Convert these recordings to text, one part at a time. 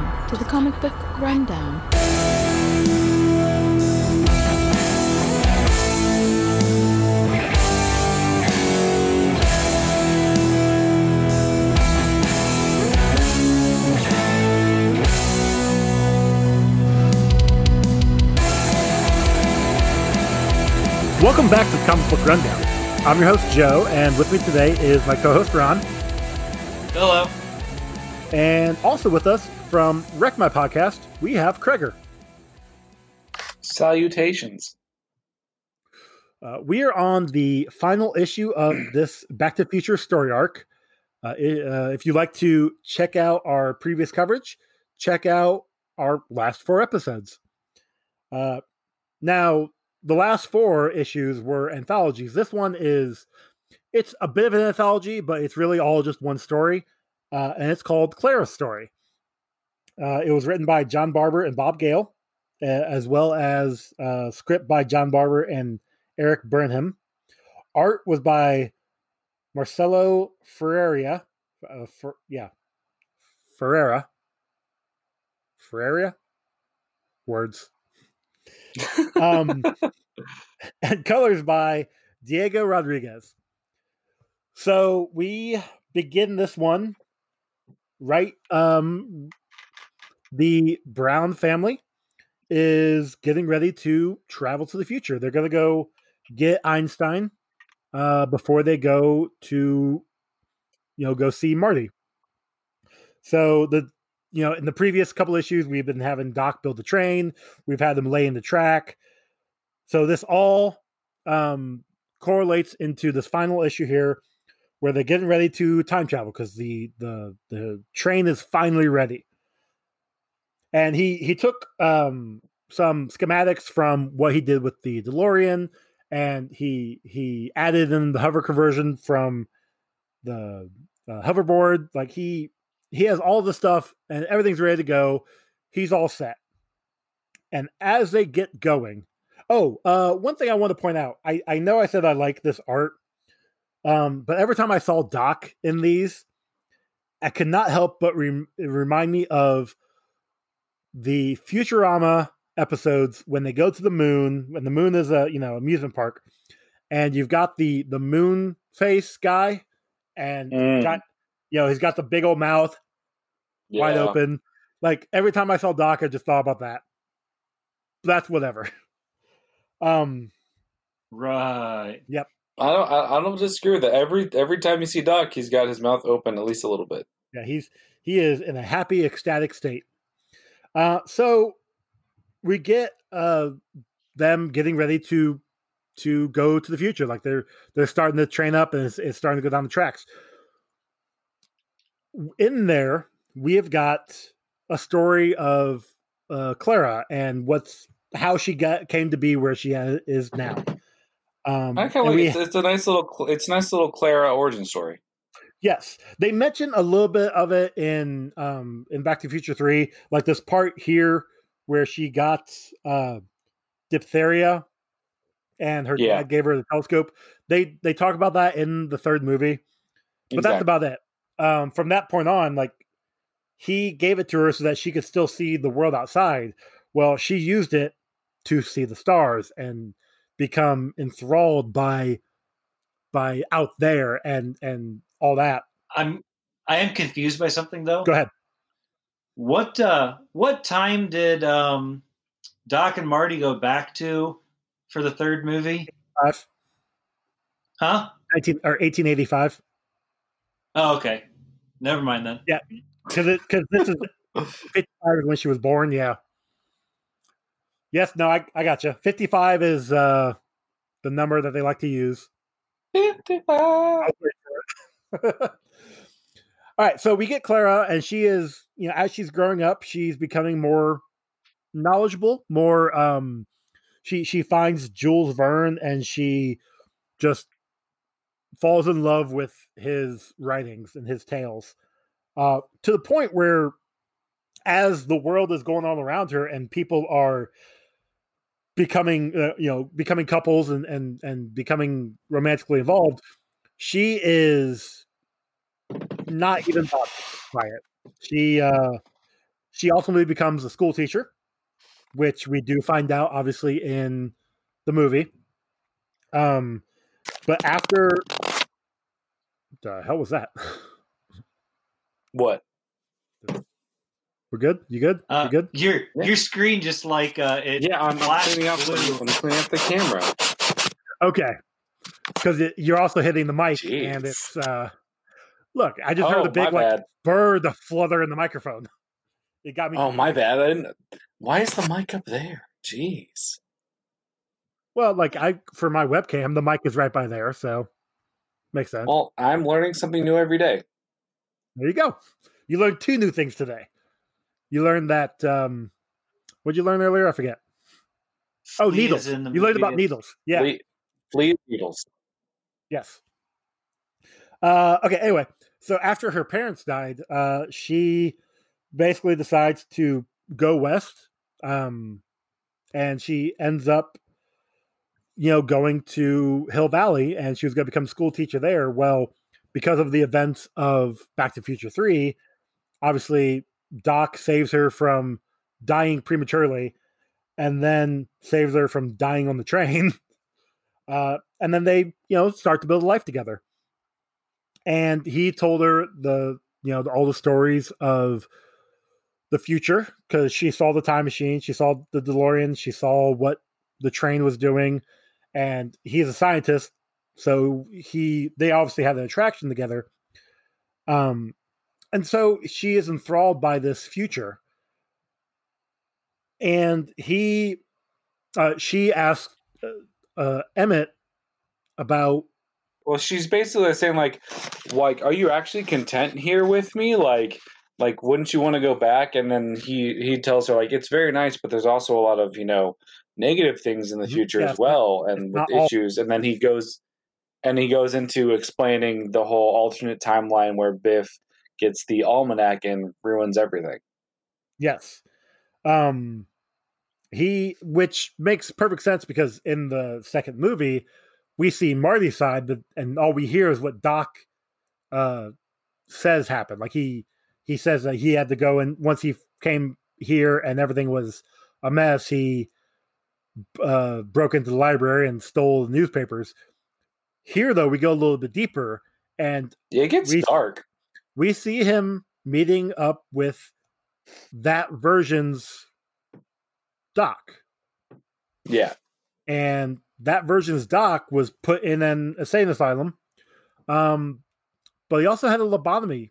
Welcome to the Comic Book Rundown. Welcome back to the Comic Book Rundown. I'm your host, Joe, and with me today is my co-host, Ron. Hello. And also with us from Wreck My Podcast, we have Kreger. Salutations. We are on the final issue of this Back to the Future story arc. If you'd like to check out our previous coverage, check out our last 4 episodes. Now, the last 4 issues were anthologies. This one it's a bit of an anthology, but it's really all just one story. And it's called Clara's Story. It was written by John Barber and Bob Gale, as well as script by John Barber and Eric Burnham. Art was by Marcelo Ferreira. Ferreira? Words. And colors by Diego Rodriguez. So we begin this one right. The Brown family is getting ready to travel to the future. They're going to go get Einstein before they go to, go see Marty. So in the previous couple issues, we've been having Doc build the train. We've had them lay in the track. So this all correlates into this final issue here, where they're getting ready to time travel because the train is finally ready. And he took some schematics from what he did with the DeLorean, and he added in the hover conversion from the hoverboard. Like he has all the stuff, and everything's ready to go. He's all set. And as they get going, one thing I want to point out, I know I said I like this art. But every time I saw Doc in these, I could not help but remind me of the Futurama episodes when they go to the moon, when the moon is a amusement park, and you've got the moon face guy, and he's got the big old mouth wide open. Like every time I saw Doc, I just thought about that. That's whatever. Right. Yep. I don't disagree with that. Every time you see Doc, he's got his mouth open at least a little bit. Yeah, he is in a happy, ecstatic state. So we get them getting ready to go to the future. Like they're starting to train up, and it's starting to go down the tracks. In there, we have got a story of Clara and how she came to be where she is now. I kind of like it. It's a nice little Clara origin story. Yes, they mention a little bit of it in Back to the Future 3, like this part here where she got diphtheria, and her dad gave her the telescope. They talk about that in the 3rd movie, but That's about it. From that point on, like he gave it to her so that she could still see the world outside. Well, she used it to see the stars and become enthralled by out there and all that. I am confused by something though. Go ahead. What time did Doc and Marty go back to for the 3rd movie? 5. Huh? 1885. Oh, okay. Never mind then. Yeah, because this is 55 when she was born. Yeah. Yes. No, I got you. 55 is the number that they like to use. 55. All right, so we get Clara, and she is, as she's growing up, she's becoming more knowledgeable, more she finds Jules Verne, and she just falls in love with his writings and his tales, to the point where, as the world is going on around her and people are becoming couples and becoming romantically involved, she is not even bothered by it. she ultimately becomes a school teacher, which we do find out obviously in the movie. But after the hell was that? What? We're good. You good? You good? Your screen just like it. Yeah, I'm flashed cleaning up. blue. I'm cleaning up the camera. Okay, because you're also hitting the mic, Jeez. and it's look. I just heard a big my like bad. bird flutter in the microphone. It got me. Oh, my bad. I didn't. Why is the mic up there? Jeez. Well, like for my webcam, the mic is right by there, so makes sense. Well, I'm learning something new every day. There you go. You learned 2 new things today. You learned that. What did you learn earlier? I forget. Oh, Flea needles. is in the You learned movie. about needles. Yeah. Flea needles. Yes. Okay. Anyway, so after her parents died, she basically decides to go west, and she ends up, going to Hill Valley, and she was going to become a school teacher there. Well, because of the events of Back to the Future 3, obviously Doc saves her from dying prematurely, and then saves her from dying on the train. And then they, start to build a life together. And he told her all the stories of the future, because she saw the time machine, she saw the DeLorean, she saw what the train was doing, and he's a scientist, so they obviously had an attraction together. And so she is enthralled by this future, and she asked Emmett about. Well, she's basically saying like, are you actually content here with me? Like, wouldn't you want to go back? And then he tells her like, it's very nice, but there's also a lot of negative things in the future as well, and with issues. And then he goes into explaining the whole alternate timeline where Biff gets the almanac and ruins everything. Yes. Which makes perfect sense, because in the second movie, we see Marty's side, and all we hear is what Doc says happened. Like he says that he had to go, and once he came here and everything was a mess, he broke into the library and stole the newspapers. Here, though, we go a little bit deeper, and it gets dark. We see him meeting up with that version's Doc. Yeah. And that version's Doc was put in an insane asylum. But he also had a lobotomy.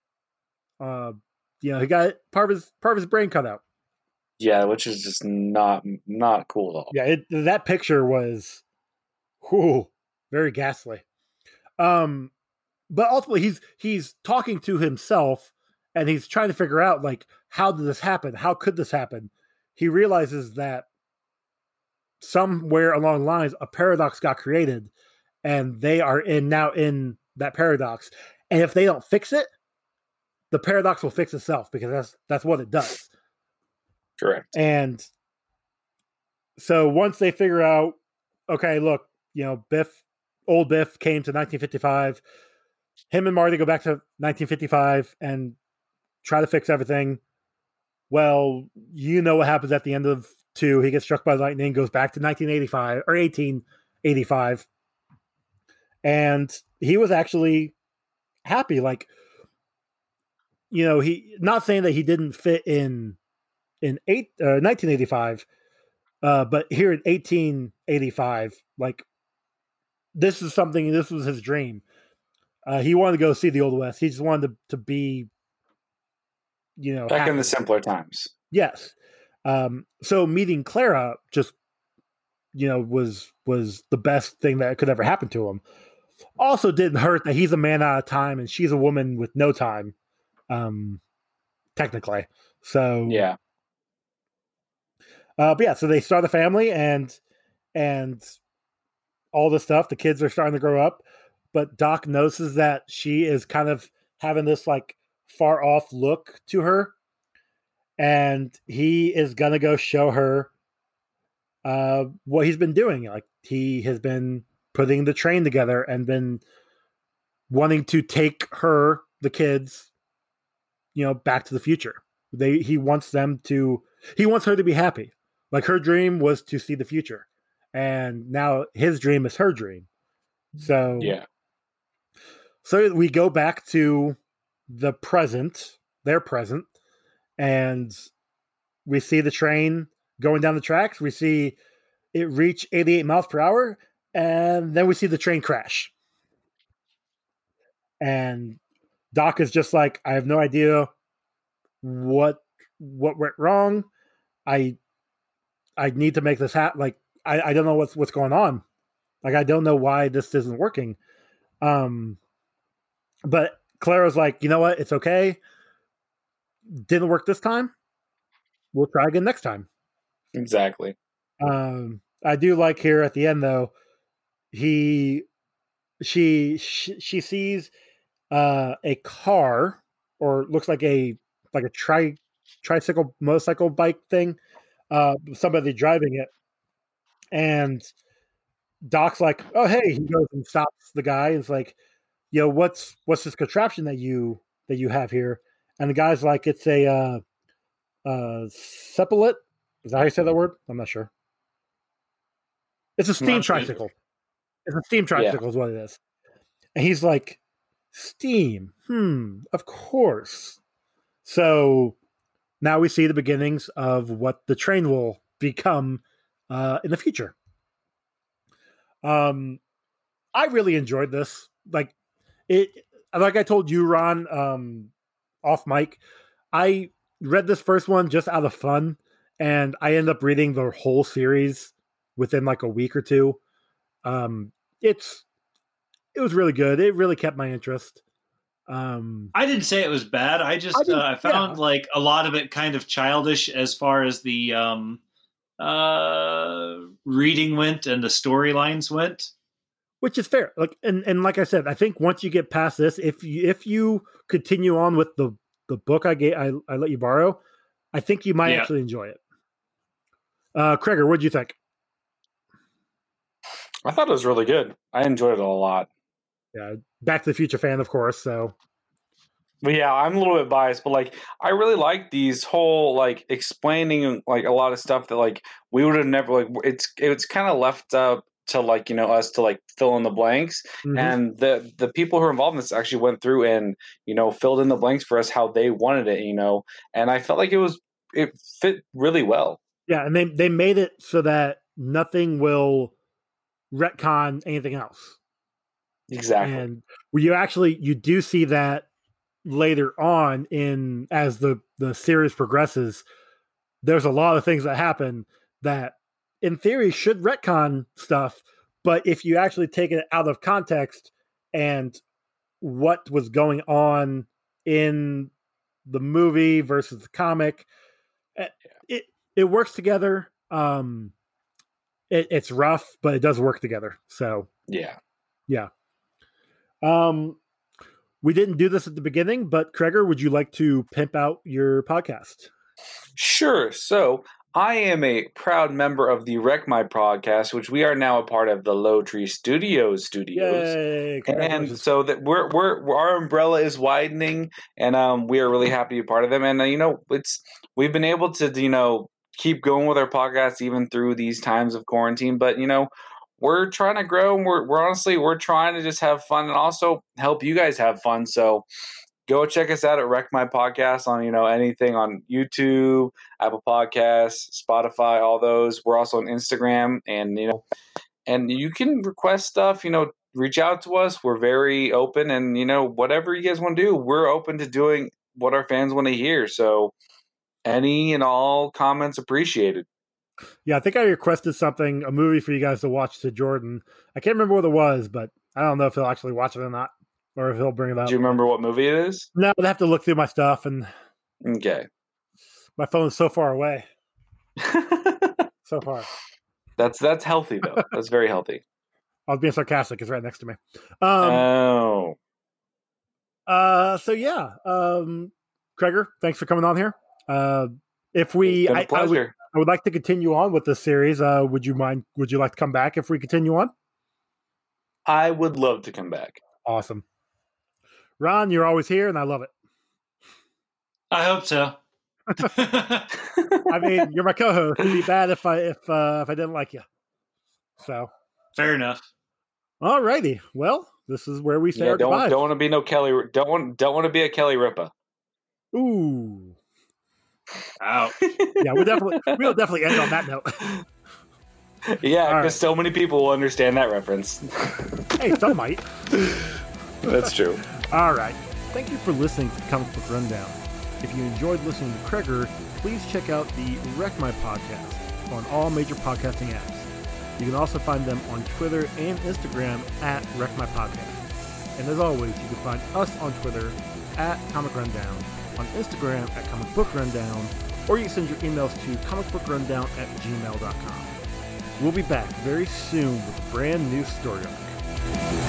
He got part of his brain cut out. Yeah, which is just not cool at all. Yeah, that picture was very ghastly. But ultimately he's talking to himself, and he's trying to figure out, like, how did this happen? How could this happen? He realizes that somewhere along the lines, a paradox got created, and they are now in that paradox. And if they don't fix it, the paradox will fix itself, because that's what it does. Correct. And so once they figure out, okay, look, old Biff came to 1955. Him and Marty go back to 1955 and try to fix everything. Well, what happens at the end of 2. He gets struck by lightning, goes back to 1985 or 1885. And he was actually happy. Like, he, not saying that he didn't fit in 1985, but here in 1885, like, this was his dream. He wanted to go see the Old West. He just wanted to be, back happy. in the simpler times. Yes. So meeting Clara just, was the best thing that could ever happen to him. Also didn't hurt that he's a man out of time and she's a woman with no time, technically. So yeah. But yeah, so they start a family and all this stuff. The kids are starting to grow up, but Doc notices that she is kind of having this like far off look to her, and he is gonna go show her what he's been doing. Like, he has been putting the train together and been wanting to take the kids, back to the future. He wants her to be happy. Like her dream was to see the future, and now his dream is her dream. So Yeah. So we go back to the present, their present, and we see the train going down the tracks. We see it reach 88 miles per hour, and then we see the train crash. And Doc is just like, I have no idea what went wrong. I need to make this happen. Like, I don't know what's going on. Like, I don't know why this isn't working. But Clara's like, you know what? It's okay. Didn't work this time. We'll try again next time. Exactly. I do like here at the end though. She sees a car, or looks like a tricycle motorcycle bike thing. Somebody driving it, and Doc's like, "Oh hey!" He goes and stops the guy. And it's like, "Yo, what's this contraption that you have here?" And the guy's like, "It's a Cephalid." Is that how you say that word? I'm not sure. It's a steam tricycle. It's a steam tricycle is what it is. And he's like, steam. Of course. So now we see the beginnings of what the train will become in the future. I really enjoyed this. Like I told you, Ron, off mic, I read this first one just out of fun, and I ended up reading the whole series within like a week or two. It was really good. It really kept my interest. I didn't say it was bad. I found like a lot of it kind of childish as far as the reading went and the storylines went, which is fair. Like and like I said, I think once you get past this, if you continue on with the book I let you borrow, I think you might actually enjoy it. Kreger, what'd you think? I thought it was really good. I enjoyed it a lot. Yeah, Back to the Future fan, of course. So, but yeah, I'm a little bit biased, but like I really like these whole like explaining like a lot of stuff that like we would have never like. It's kind of left up to like us to like fill in the blanks, and the people who are involved in this actually went through and filled in the blanks for us how they wanted it, and I felt like it fit really well. Yeah, and they made it so that nothing will retcon anything else. Exactly. And you do see that later on as the series progresses. There's a lot of things that happen that in theory should retcon stuff, but if you actually take it out of context and what was going on in the movie versus the comic, it works together. It's rough, but it does work together. So yeah. We didn't do this at the beginning, but Kreger, would you like to pimp out your podcast? Sure. So I am a proud member of the Wreck My podcast, which we are now a part of the Low Tree Studios. Yay, and so that we're our umbrella is widening, and we are really happy to be part of them. And we've been able to keep going with our podcast even through these times of quarantine, but we're trying to grow, and we're trying to just have fun and also help you guys have fun. So go check us out at Wreck My Podcast on anything on YouTube, Apple Podcasts, Spotify, all those. We're also on Instagram, and and you can request stuff. Reach out to us. We're very open, and whatever you guys want to do, we're open to doing what our fans want to hear. So any and all comments appreciated. Yeah, I think I requested a movie for you guys to watch to Jordan. I can't remember what it was, but I don't know if he'll actually watch it or not, or if he'll bring it up. Do you remember what movie it is? No, I'd have to look through my stuff, and okay, my phone is so far away. So far. That's healthy though. That's very healthy. I was being sarcastic. It's right next to me. So yeah, Kreger, thanks for coming on here. If we, it's been a pleasure. I would like to continue on with this series. Would you like to come back if we continue on? I would love to come back. Awesome. Ron, you're always here, and I love it. I hope so. I mean, you're my co-host. It'd be bad if I didn't like you. So, Fair enough. alrighty. Well, this is where we say Yeah, our goodbyes. don't want to be no Kelly. Don't want to be a Kelly Ripa. Ooh. Out. Yeah, we'll definitely end on that note. Yeah, All because right. so many people will understand that reference. Hey, some might. That's true. All right. Thank you for listening to the Comic Book Rundown. If you enjoyed listening to Kreger, please check out the Wreck My podcast on all major podcasting apps. You can also find them on Twitter and Instagram at Wreck My Podcast. And as always, you can find us on Twitter at Comic Rundown, on Instagram at Comic Book Rundown, or you can send your emails to comicbookrundown@gmail.com. We'll be back very soon with a brand new story arc.